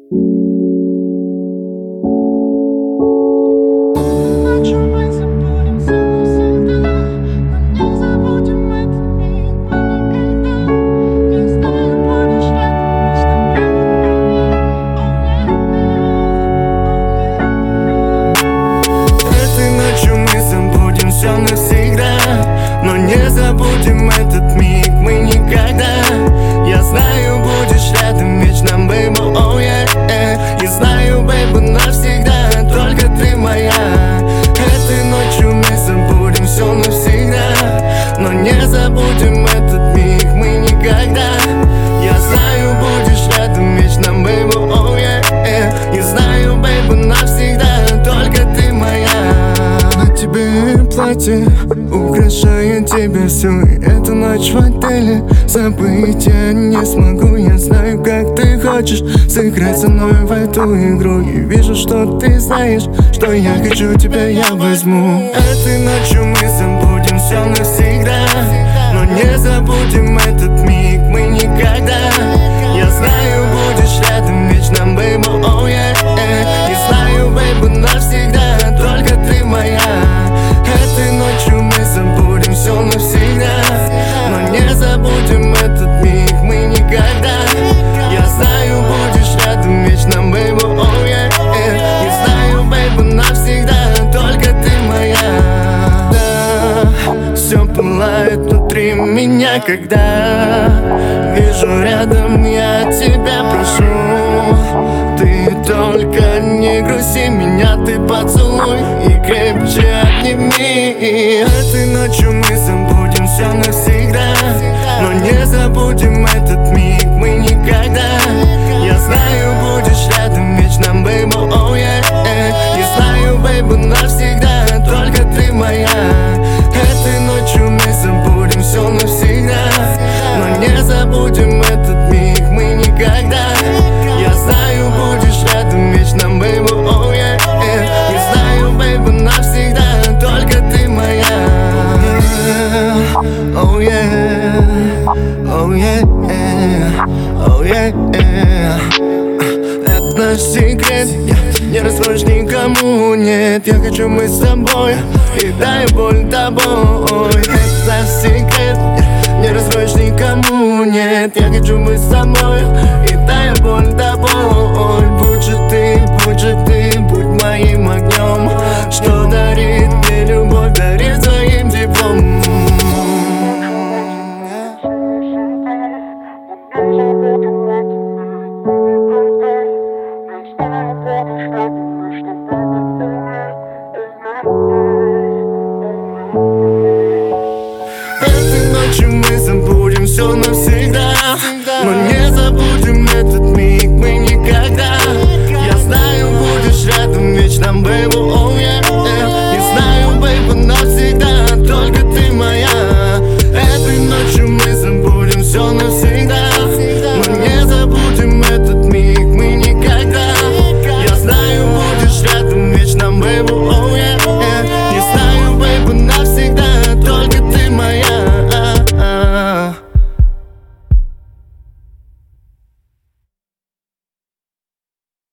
Но не забудем этот миг мы никогда. Я знаю, будешь рядом вечно, бэйба, oh yeah. И знаю, бэйба, навсегда, только ты моя. Этой ночью мы забудем все навсегда. Но не забудем этот миг мы никогда. Я знаю, будешь рядом вечно, бэйба, oh yeah. И знаю, бэйба, навсегда, только ты моя. На тебе платье украшает тебя всю эту ночь в отеле. Забыть я не смогу, я знаю, как ты хочешь сыграть со мной в эту игру. И вижу, что ты знаешь, что я хочу тебя, я возьму. Этой ночью мы забудем все навсегда. Но не забудем этот миг мы никогда. Я знаю, будешь рядом вечно, бэйба, oh yeah. И знаю, бэйба, навсегда, только ты моя. Этой ночью мы забудем все навсегда. Но не забудем этот миг мы никогда. Я знаю, будешь рядом вечно, бэйба, oh yeah. И знаю, бэйба, навсегда, только ты моя. Да, все пылает внутри меня, когда вижу рядом я тебя прошу. Ты только не грусти меня, ты поцелуй и крепче обними. Этой ночью мы забудем все навсегда. Но не забудем этот миг мы никогда. Я знаю, будешь рядом вечно, бэйба, oh yeah. И знаю, бэйба, навсегда, только ты моя. Этой ночью мы забудем все навсегда. Но не забудем этот миг мы никогда. Я знаю, будешь рядом вечно, бэйба, oh yeah. И знаю, бэйба, навсегда, только ты моя. Oh yeah, oh yeah, oh yeah. Это наш секрет, не раскроешь никому, нет. Я хочу мы с тобой, и дай боль тобой. Это наш секрет, не раскроешь никому, нет. Я хочу мы с тобой,